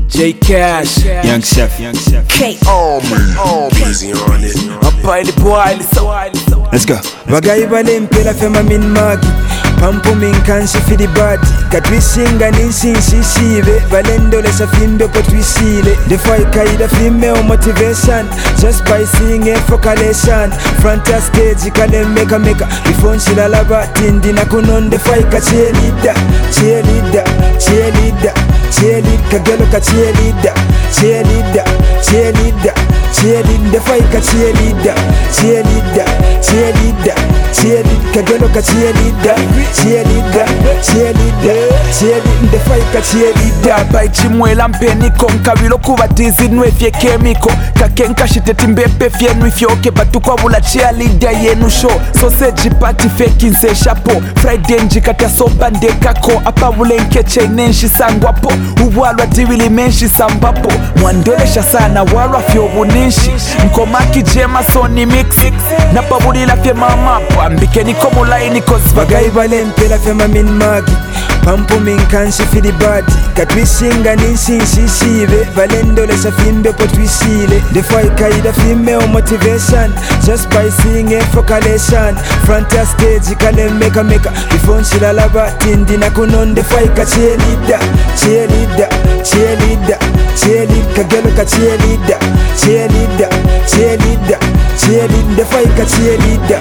J Cash, Young Chef, K Easy on it. Up the boy, let's go. Bagai balempela fema min magi Pampu min kansi fidi bati Katwisinga ninsinsi sibe Valendo lesa fimbe potwisile Defy kaida fime o motivation Just by seeing it focalation Frontier stage kale meka Before nshilala tindi na kunon defy ka cheerleader Kagelo ka cheerleader Defy ka cheerleader Kagelo ka cheerleader Defy ka cheerleader Bai chimwela mpeniko nkabilo kubatizi nwefye kemiko Kakenka shiteti mbepe fye nwifyoke Batukwa bula cheerleader yenu show Sausage party fake nse shapo Friday njikata soba ndekako Apa bule nkeche nenshi sangwapo Uwalwa tiwili menshi sambapo Mwandolesha sana walwa fyobu ninshi Nkomaki jema soni mix Napabulila fye mamapo Ambike niko mulaini cause Bagai balempela fema min magi Pampu min kansi fidi bati Katwisinga ninsinsi sibe Valendo lesa fimbe potwisile Defy kaida fime o motivation Just by seeing it focalation Frontier stage kale meka Before nshilala tindi na kunon defy ka cheerleader Kagelo ka cheerleader Defy ka cheerleader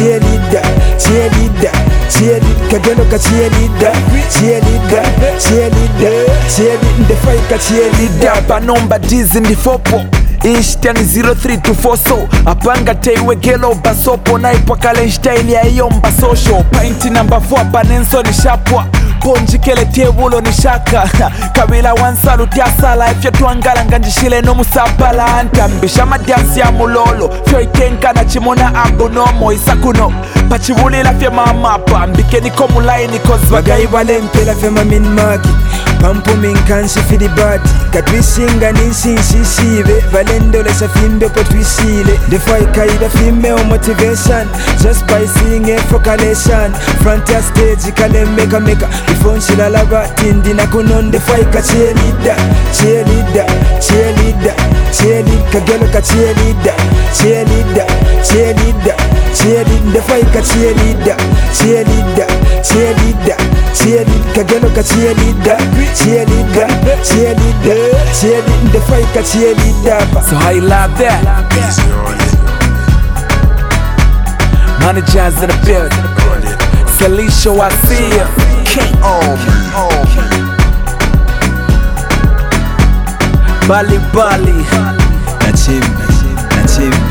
Kagelo ka cheerleader Defy ka cheerleader Banomba dizi ndifopo Inshtani 0324 so Apanga teiwe gelo basopo Naipwa kale style ya yomba social Painti number 4 panenso ni shapwa Ponji kele tebulo ni shaka Kabila wansalu tiasala Ifya tuangala nganjishile no musabala Antambisha madiansi ya mulolo Fyo ikenka na chimona agonomo Isakuno Pachibulila fya mamapa Mbike niko mulaini cause Bagai balempela fema min magi Pampu min kansi fidi bati Katwisinga ninsinsi sibe Valendo lesa fimbe potwisile Defy kaida fime o motivation Just by seeing it focalation Frontier stage kale meka Before nshilala tindi na kunon defy ka cheerleader Kagelo ka cheerleader Defy ka cheerleader Kagelo ka cheerleader Defy ka cheerleader So how you love that? Easy on it. Managers in the building On it. Salisha, I see ya. Bali Nachim.